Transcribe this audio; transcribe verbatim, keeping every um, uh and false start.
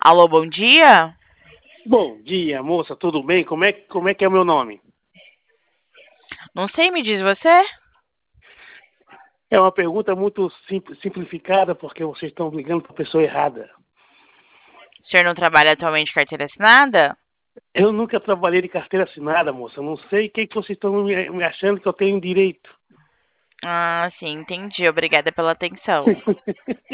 Alô, bom dia? Bom dia, moça, tudo bem? Como é, como é que é o meu nome? Não sei, me diz você? É uma pergunta muito sim- simplificada, porque vocês estão ligando para a pessoa errada. O senhor não trabalha atualmente de carteira assinada? Eu nunca trabalhei de carteira assinada, moça. Não sei o que, que vocês estão me, me achando que eu tenho direito. Ah, sim, entendi. Obrigada pela atenção.